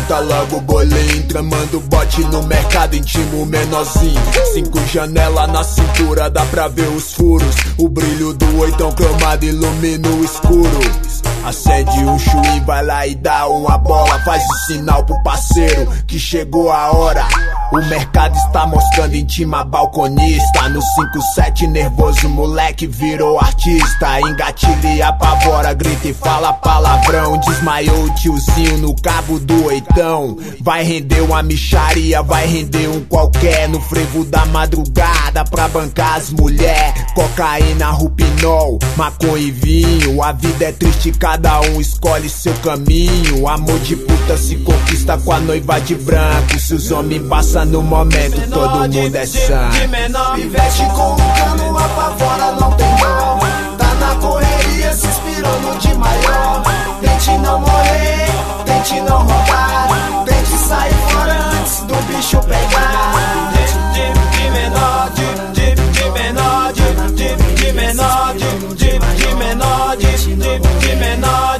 monta logo o bolinho, tramando bote no mercado, intimo menorzinho. 5 janelas na cintura, dá pra ver os furos. O brilho do oitão cromado ilumina o escuro. Acende um chuim, vai lá e dá uma bola. Faz o sinal pro parceiro que chegou a hora. O mercado está mostrando, intima balconista. No 5-7 nervoso, moleque virou artista. Engatilha e apavora, grita e fala palavrão. Desmaiou o tiozinho no cabo do oitão. Vai render uma micharia, vai render um qualquer. No frevo da madrugada pra bancar as mulher. Cocaína, rupinol, maconha e vinho. A vida é triste, cada um escolhe seu caminho. Amor de puta se conquista com a noiva de branco. Se os homens passam no momento, todo mundo é sangue. De menor, investe com um cano, apavora, não tem dó. Tá na correria, se inspirou no de maior. Tente não morrer, tente não roubar. Tente sair fora antes do bicho pegar. De menor, de menor, de menor, de menor, de menor,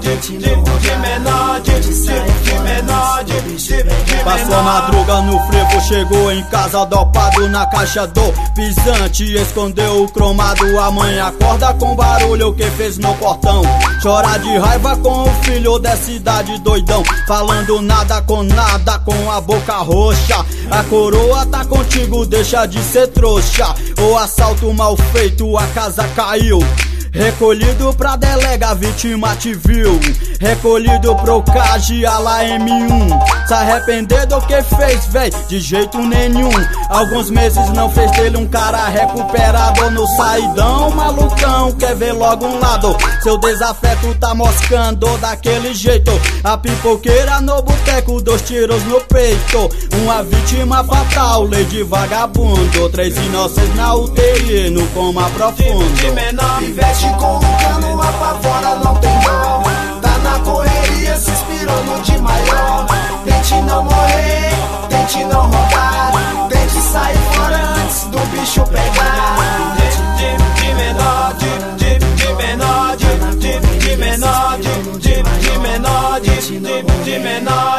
passou a madruga no frevo, chegou em casa dopado na caixa do pisante. Escondeu o cromado, a mãe acorda com barulho que fez no portão. Chora de raiva com o filho dessa idade doidão, falando nada, com a boca roxa. A coroa tá contigo, deixa de ser trouxa. O assalto mal feito, a casa caiu. Recolhido pra delega, a vítima te viu. Recolhido pro CAG, a lá M1. Se arrepender do que fez, véi, de jeito nenhum. Alguns meses não fez dele um cara recuperado. No saidão, malucão, quer ver logo um lado. Seu desafeto tá moscando daquele jeito. A pipoqueira no boteco, 2 tiros no peito. Uma vítima fatal, lei de vagabundo. 3 inocentes na UTI, no coma profundo. De menor, investe com um cano, apavora, não tem dó. Tá na correria, se inspirou no de maior. Tente não morrer, tente não roubar. Tente sair fora antes do bicho pegar. De menor, de menor, de menor, de menor, de menor,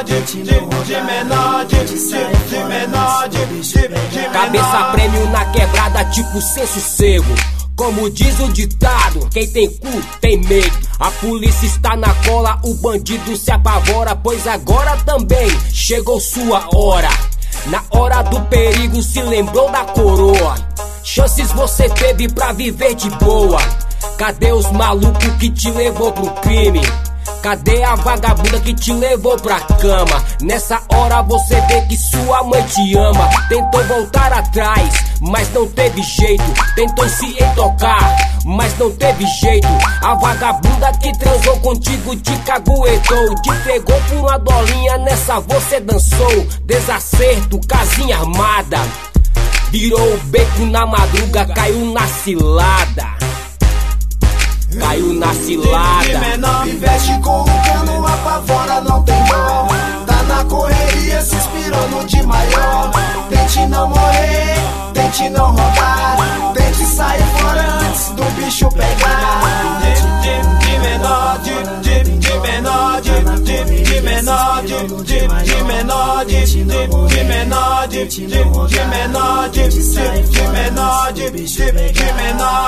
cabeça prêmio na quebrada, tipo sem sossego. Como diz o ditado, quem tem cu tem medo. A polícia está na cola, o bandido se apavora, pois agora também chegou sua hora. Na hora do perigo se lembrou da coroa. Chances você teve pra viver de boa. Cadê os malucos que te levou pro crime? Cadê a vagabunda que te levou pra cama? Nessa hora você vê que sua mãe te ama. Tentou voltar atrás, mas não teve jeito. Tentou se entocar, mas não teve jeito. A vagabunda que transou contigo te caguetou. Te pegou por uma dolinha, nessa você dançou. Desacerto, casinha armada. Virou o beco na madruga, caiu na cilada. Caiu na cilada. De menor, investe com um cano, apavora, não tem dó. Tá na correria, se inspirou no de maior. Tente não morrer, tente não roubar. Tente sair fora antes do bicho pegar. De menor, de menor, de menor, de menor, de menor, de menor, de menor, de menor, de menor,